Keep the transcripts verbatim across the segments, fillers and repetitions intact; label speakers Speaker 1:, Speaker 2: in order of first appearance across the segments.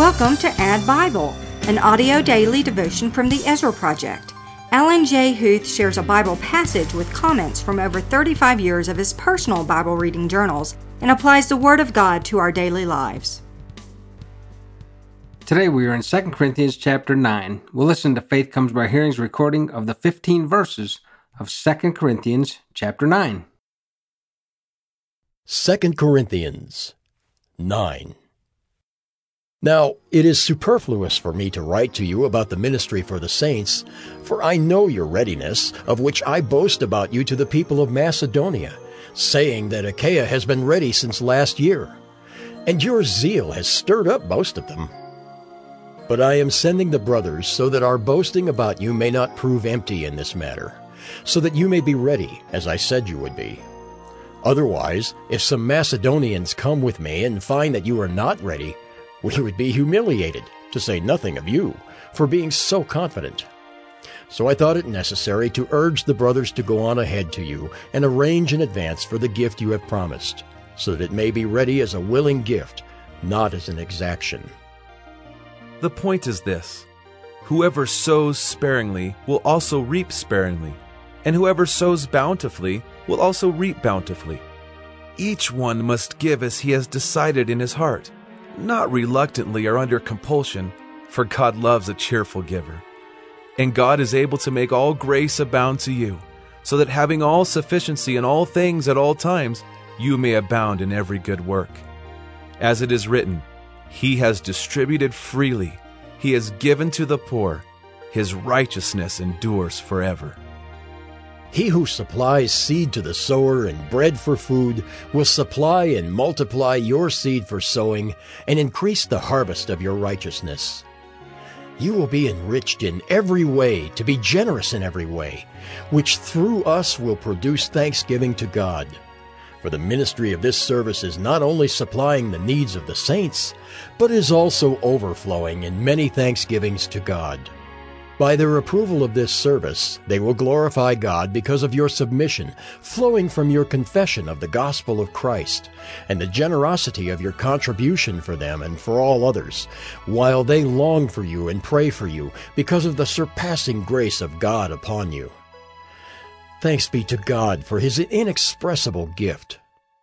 Speaker 1: Welcome to Add Bible, an audio daily devotion from the Ezra Project. Alan J. Huth shares a Bible passage with comments from over thirty-five years of his personal Bible reading journals and applies the Word of God to our daily lives.
Speaker 2: Today we are in Second Corinthians chapter nine. We'll listen to Faith Comes by Hearing's recording of the fifteen verses of Second Corinthians chapter nine.
Speaker 3: Second Corinthians nine. Now, it is superfluous for me to write to you about the ministry for the saints, for I know your readiness, of which I boast about you to the people of Macedonia, saying that Achaia has been ready since last year, and your zeal has stirred up most of them. But I am sending the brothers so that our boasting about you may not prove empty in this matter, so that you may be ready, as I said you would be. Otherwise, if some Macedonians come with me and find that you are not ready, we would be humiliated, to say nothing of you, for being so confident. So I thought it necessary to urge the brothers to go on ahead to you and arrange in advance for the gift you have promised, so that it may be ready as a willing gift, not as an exaction.
Speaker 4: The point is this: whoever sows sparingly will also reap sparingly, and whoever sows bountifully will also reap bountifully. Each one must give as he has decided in his heart, not reluctantly or under compulsion, for God loves a cheerful giver. And God is able to make all grace abound to you, so that having all sufficiency in all things at all times, you may abound in every good work. As it is written, He has distributed freely, He has given to the poor, His righteousness endures forever.
Speaker 3: He who supplies seed to the sower and bread for food will supply and multiply your seed for sowing and increase the harvest of your righteousness. You will be enriched in every way, to be generous in every way, which through us will produce thanksgiving to God. For the ministry of this service is not only supplying the needs of the saints, but is also overflowing in many thanksgivings to God. By their approval of this service, they will glorify God because of your submission, flowing from your confession of the gospel of Christ, and the generosity of your contribution for them and for all others, while they long for you and pray for you because of the surpassing grace of God upon you. Thanks be to God for His inexpressible gift.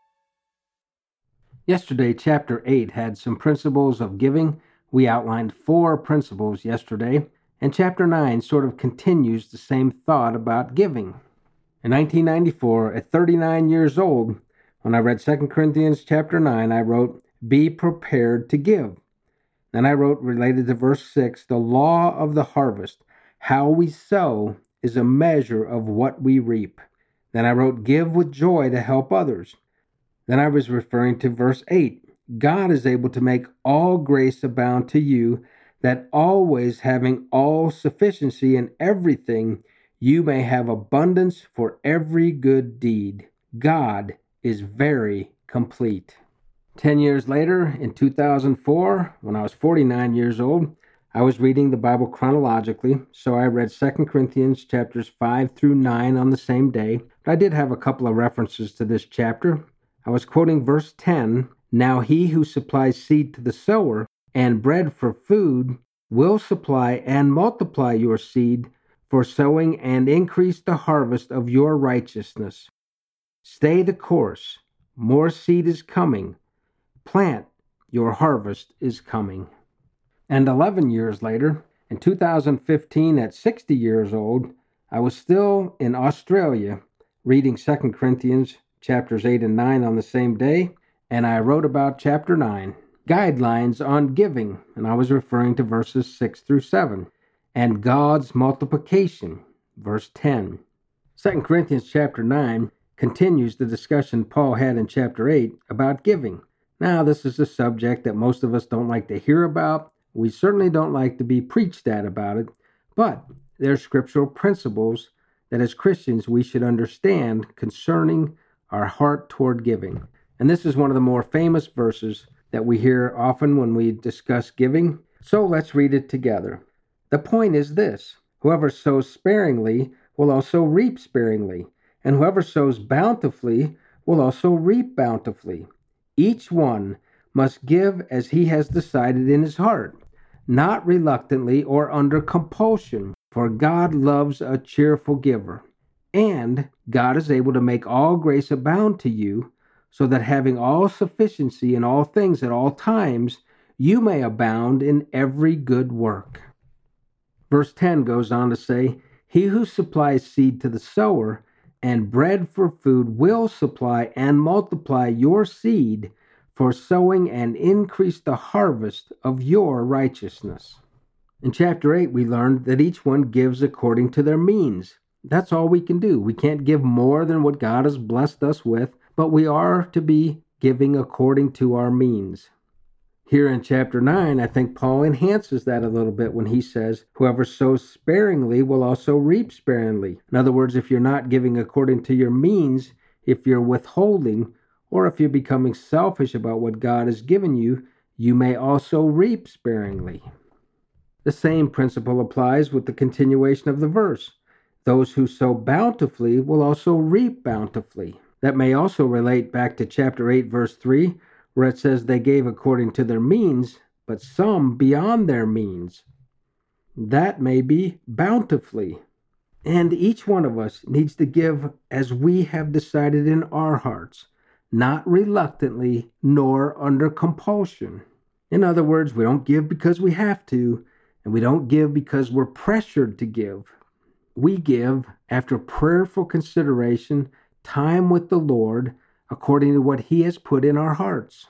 Speaker 2: Yesterday, chapter eight had some principles of giving. We outlined four principles yesterday. And chapter nine sort of continues the same thought about giving. In nineteen ninety-four, at thirty-nine years old, when I read Second Corinthians chapter nine, I wrote, "Be prepared to give." Then I wrote, related to verse six, "The law of the harvest, how we sow, is a measure of what we reap." Then I wrote, "Give with joy to help others." Then I was referring to verse eight, "God is able to make all grace abound to you, that always having all sufficiency in everything, you may have abundance for every good deed. God is very complete." Ten years later, in two thousand four, when I was forty-nine years old, I was reading the Bible chronologically, so I read Second Corinthians chapters five through nine on the same day. But I did have a couple of references to this chapter. I was quoting verse ten, "Now he who supplies seed to the sower and bread for food will supply and multiply your seed for sowing and increase the harvest of your righteousness. Stay the course. More seed is coming. Plant. Your harvest is coming." And eleven years later, in two thousand fifteen, at sixty years old, I was still in Australia reading Second Corinthians chapters eight and nine on the same day, and I wrote about chapter nine. Guidelines on giving, and I was referring to verses six through seven, and God's multiplication, verse ten. Second Corinthians chapter nine continues the discussion Paul had in chapter eight about giving. Now, this is a subject that most of us don't like to hear about. We certainly don't like to be preached at about it, but there are scriptural principles that as Christians we should understand concerning our heart toward giving. And this is one of the more famous verses that we hear often when we discuss giving. So let's read it together. The point is this: whoever sows sparingly will also reap sparingly, and whoever sows bountifully will also reap bountifully. Each one must give as he has decided in his heart, not reluctantly or under compulsion, for God loves a cheerful giver. And God is able to make all grace abound to you, so that having all sufficiency in all things at all times, you may abound in every good work. Verse ten goes on to say, He who supplies seed to the sower and bread for food will supply and multiply your seed for sowing and increase the harvest of your righteousness. In chapter eight, we learned that each one gives according to their means. That's all we can do. We can't give more than what God has blessed us with, but we are to be giving according to our means. Here in chapter nine, I think Paul enhances that a little bit when he says, whoever sows sparingly will also reap sparingly. In other words, if you're not giving according to your means, if you're withholding, or if you're becoming selfish about what God has given you, you may also reap sparingly. The same principle applies with the continuation of the verse. Those who sow bountifully will also reap bountifully. That may also relate back to chapter eight, verse three, where it says they gave according to their means, but some beyond their means. That may be bountifully. And each one of us needs to give as we have decided in our hearts, not reluctantly nor under compulsion. In other words, we don't give because we have to, and we don't give because we're pressured to give. We give after prayerful consideration, time with the Lord, according to what He has put in our hearts.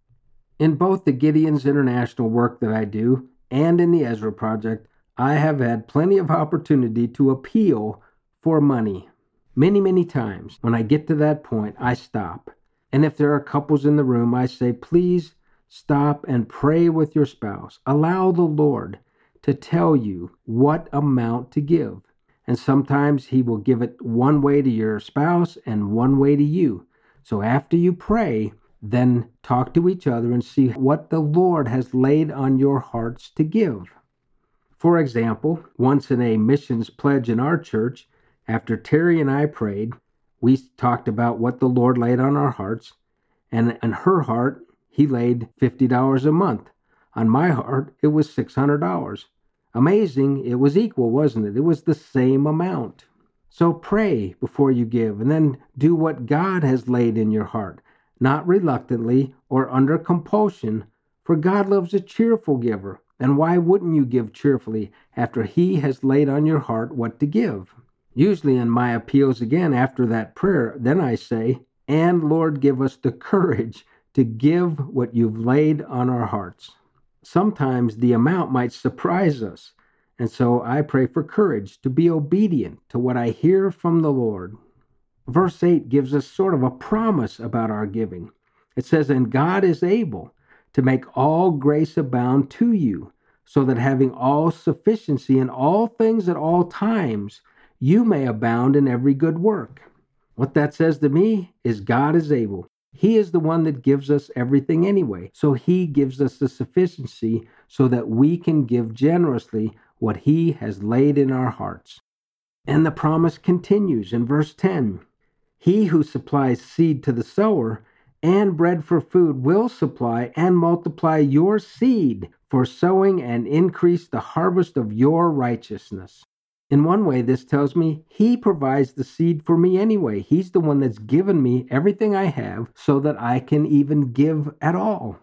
Speaker 2: In both the Gideon's International work that I do and in the Ezra Project, I have had plenty of opportunity to appeal for money. Many, many times, when I get to that point, I stop. And if there are couples in the room, I say, please stop and pray with your spouse. Allow the Lord to tell you what amount to give. And sometimes He will give it one way to your spouse and one way to you. So after you pray, then talk to each other and see what the Lord has laid on your hearts to give. For example, once in a missions pledge in our church, after Terry and I prayed, we talked about what the Lord laid on our hearts, and in her heart, He laid fifty dollars a month. On my heart, it was six hundred dollars. Amazing, it was equal, wasn't it? It was the same amount. So pray before you give, and then do what God has laid in your heart, not reluctantly or under compulsion, for God loves a cheerful giver. And why wouldn't you give cheerfully after He has laid on your heart what to give? Usually in my appeals again after that prayer, then I say, and Lord, give us the courage to give what you've laid on our hearts. Sometimes the amount might surprise us, and so I pray for courage to be obedient to what I hear from the Lord. Verse eight gives us sort of a promise about our giving. It says, and God is able to make all grace abound to you, so that having all sufficiency in all things at all times, you may abound in every good work. What that says to me is God is able. He is the one that gives us everything anyway, so He gives us the sufficiency so that we can give generously what He has laid in our hearts. And the promise continues in verse ten. He who supplies seed to the sower and bread for food will supply and multiply your seed for sowing and increase the harvest of your righteousness. In one way, this tells me He provides the seed for me anyway. He's the one that's given me everything I have so that I can even give at all.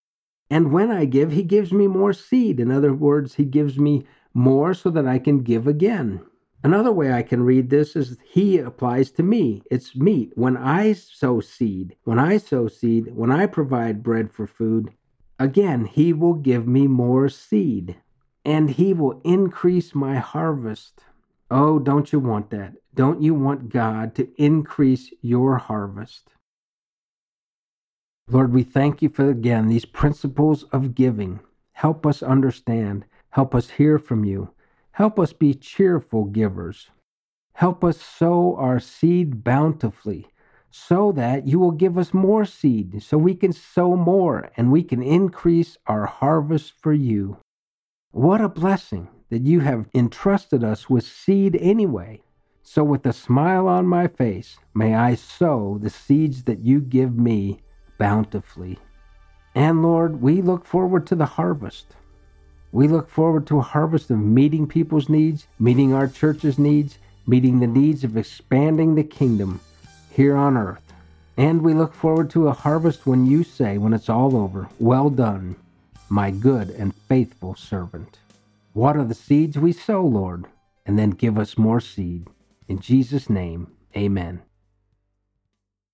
Speaker 2: And when I give, He gives me more seed. In other words, He gives me more so that I can give again. Another way I can read this is He applies to me. It's meat. When I sow seed, when I sow seed, when I provide bread for food, again, He will give me more seed. And He will increase my harvest. Oh, don't you want that? Don't you want God to increase your harvest? Lord, we thank You for, again, these principles of giving. Help us understand. Help us hear from You. Help us be cheerful givers. Help us sow our seed bountifully, so that You will give us more seed, so we can sow more and we can increase our harvest for You. What a blessing that You have entrusted us with seed anyway. So with a smile on my face, may I sow the seeds that You give me bountifully. And Lord, we look forward to the harvest. We look forward to a harvest of meeting people's needs, meeting our church's needs, meeting the needs of expanding the kingdom here on earth. And we look forward to a harvest when you say, when it's all over, "Well done, my good and faithful servant." Water the seeds we sow, Lord, and then give us more seed. In Jesus' name, amen.